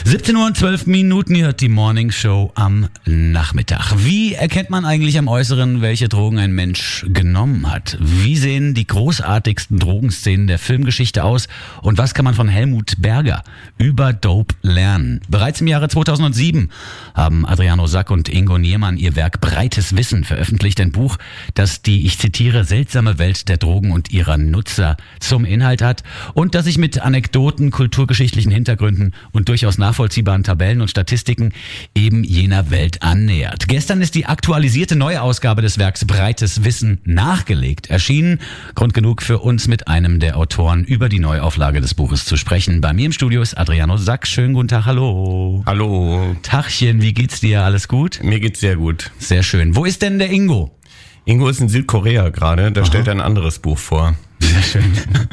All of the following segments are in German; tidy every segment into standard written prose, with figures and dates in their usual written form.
17 Uhr und 12 Minuten, ihr hört die Morning Show am Nachmittag. Wie erkennt man eigentlich am Äußeren, welche Drogen ein Mensch genommen hat? Wie sehen die großartigsten Drogenszenen der Filmgeschichte aus? Und was kann man von Helmut Berger über Dope lernen? Bereits im Jahre 2007 haben Adriano Sack und Ingo Niermann ihr Werk Breites Wissen veröffentlicht. Ein Buch, das die, ich zitiere, seltsame Welt der Drogen und ihrer Nutzer zum Inhalt hat und das sich mit Anekdoten, kulturgeschichtlichen Hintergründen und durchaus nachvollziehbaren Tabellen und Statistiken eben jener Welt annähert. Gestern ist die aktualisierte neue Ausgabe des Werks Breites Wissen nachgelegt erschienen. Grund genug für uns, mit einem der Autoren über die Neuauflage des Buches zu sprechen. Bei mir im Studio ist Adriano Sack. Schönen guten Tag, hallo. Hallo. Tachchen, wie geht's dir? Alles gut? Mir geht's sehr gut. Sehr schön. Wo ist denn der Ingo? Ingo ist in Südkorea gerade, da stellt er ein anderes Buch vor. Sehr schön.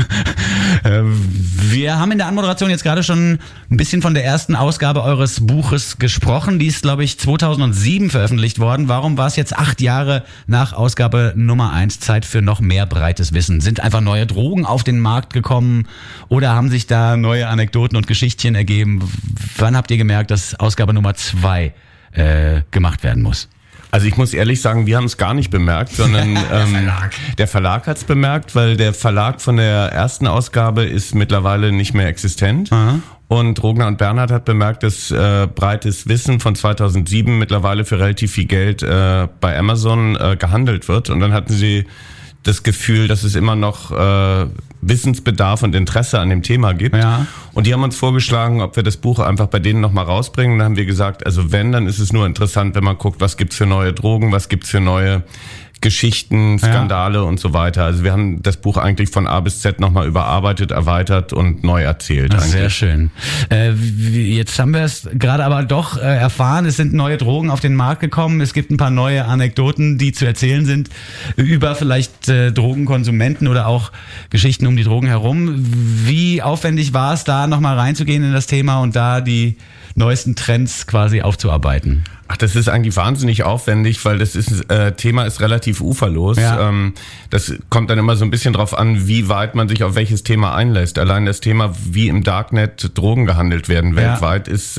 Wir haben in der Anmoderation jetzt gerade schon ein bisschen von der ersten Ausgabe eures Buches gesprochen. Die ist, glaube ich, 2007 veröffentlicht worden. Warum war es jetzt 8 Jahre nach Ausgabe Nummer 1 Zeit für noch mehr breites Wissen? Sind einfach neue Drogen auf den Markt gekommen oder haben sich da neue Anekdoten und Geschichtchen ergeben? Wann habt ihr gemerkt, dass Ausgabe Nummer 2 gemacht werden muss? Also ich muss ehrlich sagen, wir haben es gar nicht bemerkt, sondern der Verlag hat es bemerkt, weil der Verlag von der ersten Ausgabe ist mittlerweile nicht mehr existent. Aha. Und Rogner und Bernhard hat bemerkt, dass Breites Wissen von 2007 mittlerweile für relativ viel Geld bei Amazon gehandelt wird. Und dann hatten sie das Gefühl, dass es immer noch Wissensbedarf und Interesse an dem Thema gibt. Ja. Und die haben uns vorgeschlagen, ob wir das Buch einfach bei denen nochmal rausbringen. Und dann haben wir gesagt, also wenn, dann ist es nur interessant, wenn man guckt, was gibt's für neue Drogen, was gibt's für neue Geschichten, Skandale und so weiter. Also wir haben das Buch eigentlich von A bis Z nochmal überarbeitet, erweitert und neu erzählt. Sehr schön. Jetzt haben wir es gerade aber doch erfahren, es sind neue Drogen auf den Markt gekommen. Es gibt ein paar neue Anekdoten, die zu erzählen sind über vielleicht Drogenkonsumenten oder auch Geschichten um die Drogen herum. Wie aufwendig war es, da nochmal reinzugehen in das Thema und da die neuesten Trends quasi aufzuarbeiten? Ach, das ist eigentlich wahnsinnig aufwendig, weil das ist Thema ist relativ uferlos. Ja. Das kommt dann immer so ein bisschen drauf an, wie weit man sich auf welches Thema einlässt. Allein das Thema, wie im Darknet Drogen gehandelt werden weltweit, ist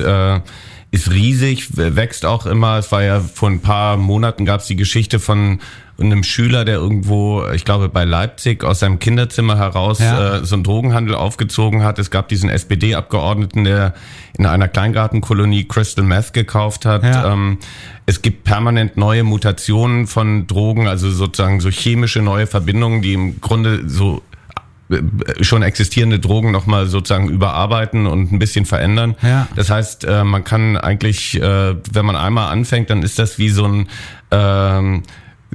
riesig, wächst auch immer. Es war ja vor ein paar Monaten gab es die Geschichte von einem Schüler, der irgendwo, ich glaube bei Leipzig, aus seinem Kinderzimmer heraus so einen Drogenhandel aufgezogen hat. Es gab diesen SPD-Abgeordneten, der in einer Kleingartenkolonie Crystal Meth gekauft hat. Ja. Es gibt permanent neue Mutationen von Drogen, also sozusagen so chemische neue Verbindungen, die im Grunde so schon existierende Drogen nochmal sozusagen überarbeiten und ein bisschen verändern. Ja. Das heißt, man kann eigentlich, wenn man einmal anfängt, dann ist das wie so ein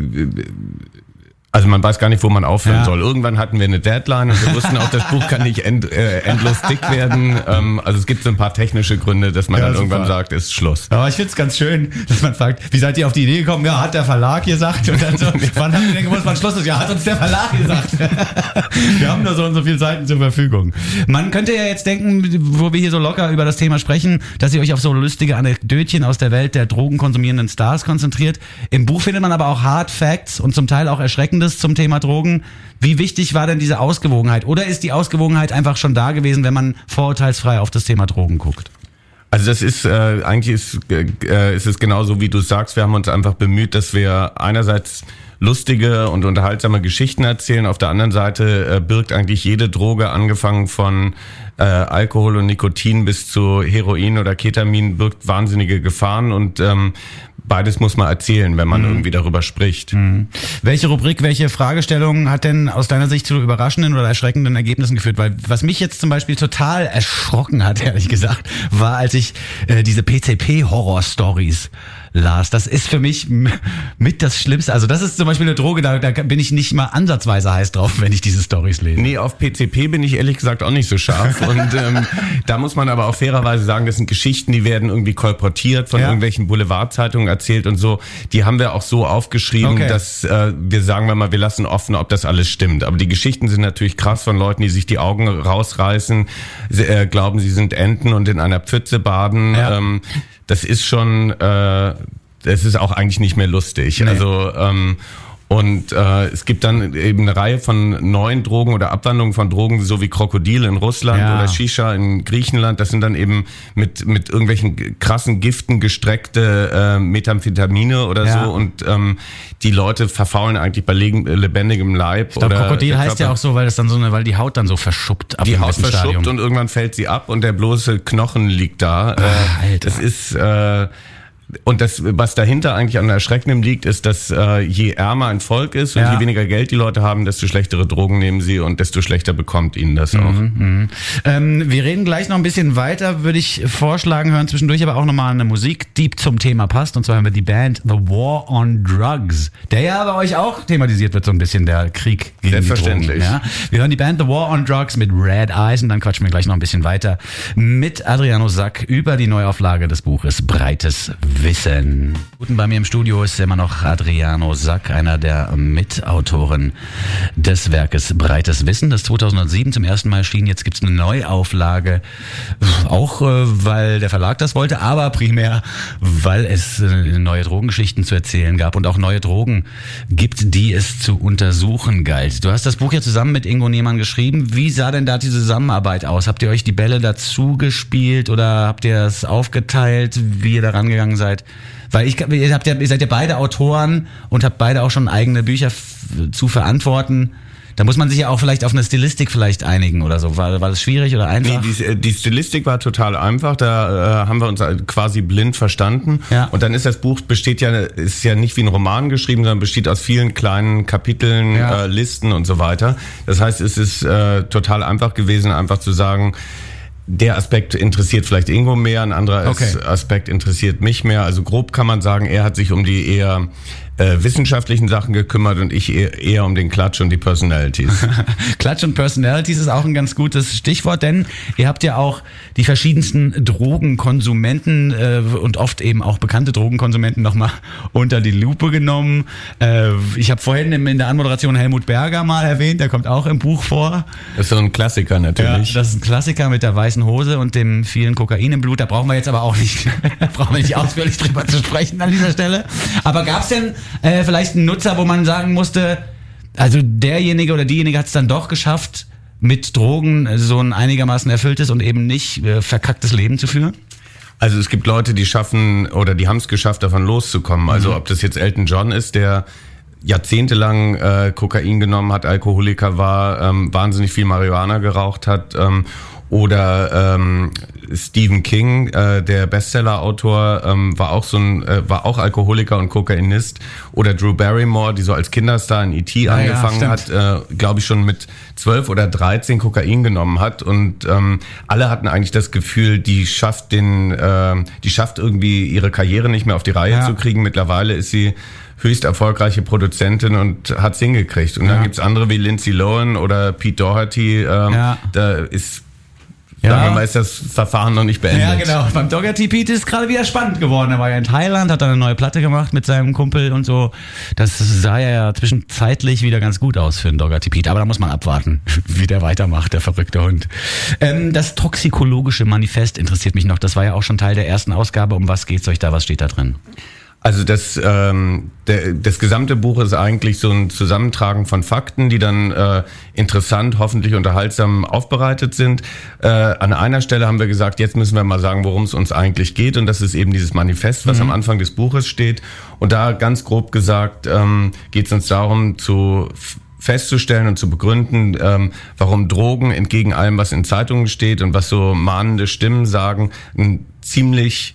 also man weiß gar nicht, wo man aufhören soll. Irgendwann hatten wir eine Deadline und wir wussten auch, das Buch kann nicht endlos dick werden. Also es gibt so ein paar technische Gründe, dass man dann irgendwann sagt, ist Schluss. Aber ich find's ganz schön, dass man fragt, wie seid ihr auf die Idee gekommen? Ja, hat der Verlag gesagt. Und dann so, wann habt ihr denn gewusst, wann Schluss ist? Ja, hat uns der Verlag gesagt. Wir haben nur so und so viele Seiten zur Verfügung. Man könnte ja jetzt denken, wo wir hier so locker über das Thema sprechen, dass ihr euch auf so lustige Anekdötchen aus der Welt der drogenkonsumierenden Stars konzentriert. Im Buch findet man aber auch Hard Facts und zum Teil auch Erschreckendes zum Thema Drogen. Wie wichtig war denn diese Ausgewogenheit? Oder ist die Ausgewogenheit einfach schon da gewesen, wenn man vorurteilsfrei auf das Thema Drogen guckt? Also das ist, eigentlich ist es genauso, wie du sagst. Wir haben uns einfach bemüht, dass wir einerseits lustige und unterhaltsame Geschichten erzählen. Auf der anderen Seite birgt eigentlich jede Droge, angefangen von Alkohol und Nikotin bis zu Heroin oder Ketamin, birgt wahnsinnige Gefahren und beides muss man erzählen, wenn man irgendwie darüber spricht. Welche Rubrik, welche Fragestellung hat denn aus deiner Sicht zu überraschenden oder erschreckenden Ergebnissen geführt? Weil was mich jetzt zum Beispiel total erschrocken hat, ehrlich gesagt, war, als ich diese PCP-Horror-Stories las. Das ist für mich mit das Schlimmste. Also das ist zum Beispiel eine Droge, da bin ich nicht mal ansatzweise heiß drauf, wenn ich diese Storys lese. Nee, auf PCP bin ich ehrlich gesagt auch nicht so scharf. Und da muss man aber auch fairerweise sagen, das sind Geschichten, die werden irgendwie kolportiert von irgendwelchen Boulevardzeitungen erzählt und so. Die haben wir auch so aufgeschrieben, dass wir sagen mal, wir lassen offen, ob das alles stimmt. Aber die Geschichten sind natürlich krass von Leuten, die sich die Augen rausreißen, glauben, sie sind Enten und in einer Pfütze baden. Ja. Das ist schon, das ist auch eigentlich nicht mehr lustig. Nee. Also Und es gibt dann eben eine Reihe von neuen Drogen oder Abwandlungen von Drogen, so wie Krokodil in Russland oder Shisha in Griechenland. Das sind dann eben mit irgendwelchen krassen Giften gestreckte Methamphetamine oder so. Und die Leute verfaulen eigentlich bei lebendigem Leib. Ich glaube, Krokodil heißt ja auch so, weil die Haut dann so verschuppt. Die Haut verschuppt und irgendwann fällt sie ab und der bloße Knochen liegt da. Alter. Das ist... Und das, was dahinter eigentlich an Erschreckendem liegt, ist, dass je ärmer ein Volk ist und je weniger Geld die Leute haben, desto schlechtere Drogen nehmen sie und desto schlechter bekommt ihnen das auch. Wir reden gleich noch ein bisschen weiter, würde ich vorschlagen, hören zwischendurch aber auch nochmal eine Musik, die zum Thema passt. Und zwar haben wir die Band The War on Drugs, der ja bei euch auch thematisiert wird, so ein bisschen der Krieg gegen die Drogen. Ja? Wir hören die Band The War on Drugs mit Red Eyes und dann quatschen wir gleich noch ein bisschen weiter mit Adriano Sack über die Neuauflage des Buches Breites Wissen. Bei mir im Studio ist immer noch Adriano Sack, einer der Mitautoren des Werkes Breites Wissen, das 2007 zum ersten Mal erschien. Jetzt gibt's eine Neuauflage, auch weil der Verlag das wollte, aber primär, weil es neue Drogengeschichten zu erzählen gab und auch neue Drogen gibt, die es zu untersuchen galt. Du hast das Buch ja zusammen mit Ingo Niemann geschrieben. Wie sah denn da die Zusammenarbeit aus? Habt ihr euch die Bälle dazu gespielt oder habt ihr es aufgeteilt, wie ihr da rangegangen seid? Weil ihr seid ja beide Autoren und habt beide auch schon eigene Bücher zu verantworten. Da muss man sich ja auch vielleicht auf eine Stilistik vielleicht einigen oder so. War das schwierig oder einfach? Nee, die Stilistik war total einfach. Da haben wir uns quasi blind verstanden. Ja. Und dann ist das Buch ist ja nicht wie ein Roman geschrieben, sondern besteht aus vielen kleinen Kapiteln, Listen und so weiter. Das heißt, es ist total einfach gewesen, einfach zu sagen, der Aspekt interessiert vielleicht Ingo mehr, ein anderer Aspekt interessiert mich mehr. Also grob kann man sagen, er hat sich um die eher wissenschaftlichen Sachen gekümmert und ich eher um den Klatsch und die Personalities. Klatsch und Personalities ist auch ein ganz gutes Stichwort, denn ihr habt ja auch die verschiedensten Drogenkonsumenten und oft eben auch bekannte Drogenkonsumenten nochmal unter die Lupe genommen. Ich habe vorhin in der Anmoderation Helmut Berger mal erwähnt, der kommt auch im Buch vor. Das ist so ein Klassiker natürlich. Ja, das ist ein Klassiker mit der weißen Hose und dem vielen Kokain im Blut. Da brauchen wir jetzt aber auch nicht ausführlich drüber zu sprechen an dieser Stelle. Aber gab's denn vielleicht einen Nutzer, wo man sagen musste, also derjenige oder diejenige hat es dann doch geschafft, mit Drogen so ein einigermaßen erfülltes und eben nicht verkacktes Leben zu führen? Also es gibt Leute, die schaffen oder die haben es geschafft, davon loszukommen. Also ob das jetzt Elton John ist, der jahrzehntelang Kokain genommen hat, Alkoholiker war, wahnsinnig viel Marihuana geraucht hat, oder Stephen King, der Bestseller-Autor, war auch Alkoholiker und Kokainist. Oder Drew Barrymore, die so als Kinderstar in E.T. angefangen hat, glaube ich schon mit 12 oder 13 Kokain genommen hat. Und alle hatten eigentlich das Gefühl, die schafft irgendwie ihre Karriere nicht mehr auf die Reihe zu kriegen. Mittlerweile ist sie höchst erfolgreiche Produzentin und hat's hingekriegt. Und dann gibt's andere wie Lindsay Lohan oder Pete Doherty, da ist sagen wir mal, ist das Verfahren noch nicht beendet. Ja, genau. Beim Doherty Pete ist gerade wieder spannend geworden. Er war ja in Thailand, hat dann eine neue Platte gemacht mit seinem Kumpel und so. Das sah ja zwischenzeitlich wieder ganz gut aus für den Doherty Pete. Aber da muss man abwarten, wie der weitermacht, der verrückte Hund. Das toxikologische Manifest interessiert mich noch. Das war ja auch schon Teil der ersten Ausgabe. Um was geht's euch da? Was steht da drin? Also das gesamte Buch ist eigentlich so ein Zusammentragen von Fakten, die dann interessant, hoffentlich unterhaltsam aufbereitet sind. An einer Stelle haben wir gesagt, jetzt müssen wir mal sagen, worum es uns eigentlich geht. Und das ist eben dieses Manifest, was am Anfang des Buches steht. Und da ganz grob gesagt geht es uns darum, festzustellen und zu begründen, warum Drogen entgegen allem, was in Zeitungen steht und was so mahnende Stimmen sagen, ein ziemlich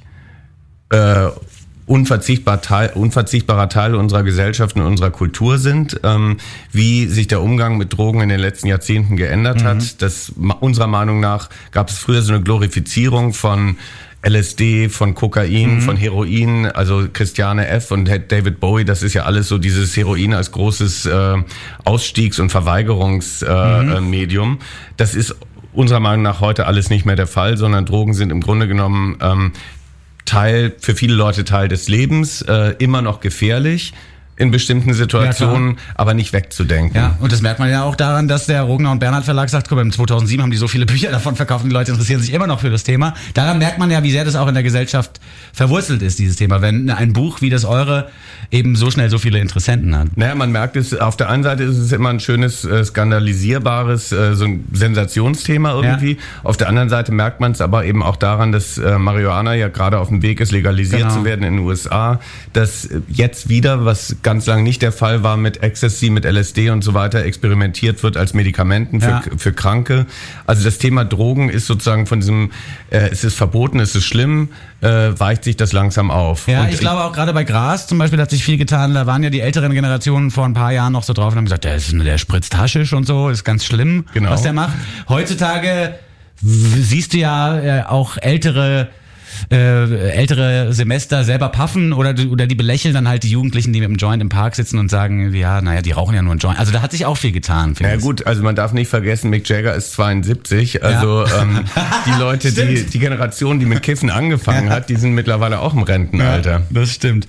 unverzichtbarer Teil unserer Gesellschaft und unserer Kultur sind, wie sich der Umgang mit Drogen in den letzten Jahrzehnten geändert hat. Unserer Meinung nach gab es früher so eine Glorifizierung von LSD, von Kokain, von Heroin, also Christiane F. und David Bowie, das ist ja alles so dieses Heroin als großes Ausstiegs- und Verweigerungsmedium. Das ist unserer Meinung nach heute alles nicht mehr der Fall, sondern Drogen sind im Grunde genommen für viele Leute Teil des Lebens, immer noch gefährlich, in bestimmten Situationen, aber nicht wegzudenken. Ja, und das merkt man ja auch daran, dass der Rogner und Bernhard Verlag sagt, guck mal, 2007 haben die so viele Bücher davon verkauft und die Leute interessieren sich immer noch für das Thema. Daran merkt man ja, wie sehr das auch in der Gesellschaft verwurzelt ist, dieses Thema, wenn ein Buch wie das eure eben so schnell so viele Interessenten hat. Naja, man merkt es, auf der einen Seite ist es immer ein schönes, skandalisierbares, so ein Sensationsthema irgendwie. Ja. Auf der anderen Seite merkt man es aber eben auch daran, dass Marihuana ja gerade auf dem Weg ist, legalisiert zu werden in den USA, dass jetzt wieder, was ganz lange nicht der Fall war, mit Ecstasy, mit LSD und so weiter experimentiert wird als Medikamenten für Kranke. Also das Thema Drogen ist sozusagen von diesem, es ist verboten, es ist schlimm, weicht sich das langsam auf. Ja, und ich glaube auch gerade bei Gras zum Beispiel hat sich viel getan. Da waren ja die älteren Generationen vor ein paar Jahren noch so drauf und haben gesagt, der spritzt Haschisch und so, ist ganz schlimm, was der macht. Heutzutage siehst du ja auch ältere Semester selber puffen oder die belächeln dann halt die Jugendlichen, die mit dem Joint im Park sitzen und sagen, ja, naja, die rauchen ja nur einen Joint. Also da hat sich auch viel getan. Ja gut, also man darf nicht vergessen, Mick Jagger ist 72, also die Leute, die Generation, die mit Kiffen angefangen hat, die sind mittlerweile auch im Rentenalter. Ja, das stimmt.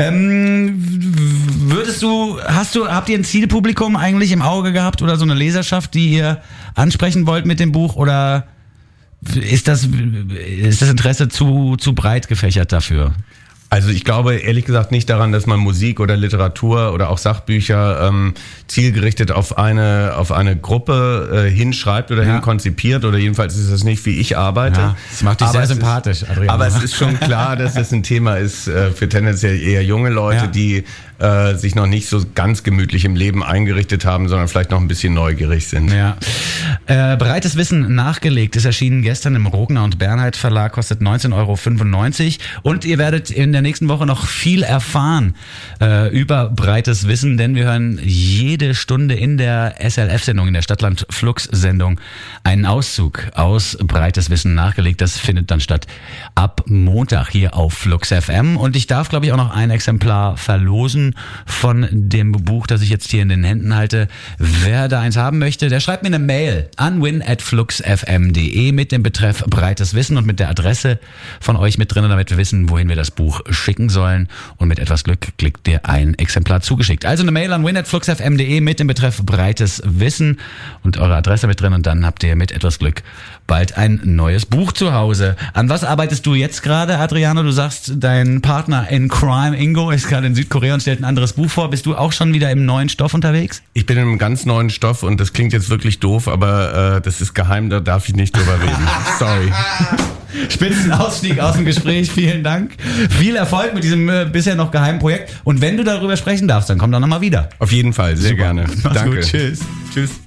Habt ihr ein Zielpublikum eigentlich im Auge gehabt oder so eine Leserschaft, die ihr ansprechen wollt mit dem Buch oder ist das Interesse zu breit gefächert dafür? Also ich glaube ehrlich gesagt nicht daran, dass man Musik oder Literatur oder auch Sachbücher zielgerichtet auf eine Gruppe hinschreibt oder hinkonzipiert oder jedenfalls ist das nicht, wie ich arbeite. Ja, das macht dich sehr sympathisch, Adriano. Aber es ist schon klar, dass es ein Thema ist für tendenziell eher junge Leute, die sich noch nicht so ganz gemütlich im Leben eingerichtet haben, sondern vielleicht noch ein bisschen neugierig sind. Ja. Breites Wissen nachgelegt ist erschienen gestern im Rogner und Bernhard Verlag, kostet 19,95 € und ihr werdet in der nächsten Woche noch viel erfahren über breites Wissen, denn wir hören jede Stunde in der SLF-Sendung, in der Stadtland-Flux-Sendung einen Auszug aus breites Wissen nachgelegt. Das findet dann statt ab Montag hier auf Flux FM und ich darf, glaube ich, auch noch ein Exemplar verlosen von dem Buch, das ich jetzt hier in den Händen halte. Wer da eins haben möchte, der schreibt mir eine Mail an win@fluxfm.de mit dem Betreff breites Wissen und mit der Adresse von euch mit drin, damit wir wissen, wohin wir das Buch schicken sollen. Und mit etwas Glück kriegt dir ein Exemplar zugeschickt. Also eine Mail an win@fluxfm.de mit dem Betreff breites Wissen und eure Adresse mit drin und dann habt ihr mit etwas Glück bald ein neues Buch zu Hause. An was arbeitest du jetzt gerade, Adriano? Du sagst, dein Partner in Crime, Ingo, ist gerade in Südkorea und stellt ein anderes Buch vor. Bist du auch schon wieder im neuen Stoff unterwegs? Ich bin in einem ganz neuen Stoff und das klingt jetzt wirklich doof, aber das ist geheim, da darf ich nicht drüber reden. Sorry. Spitzenausstieg aus dem Gespräch, vielen Dank. Viel Erfolg mit diesem bisher noch geheimen Projekt. Und wenn du darüber sprechen darfst, dann komm doch nochmal wieder. Auf jeden Fall, sehr gerne. Mach's Danke. Gut, tschüss. Tschüss.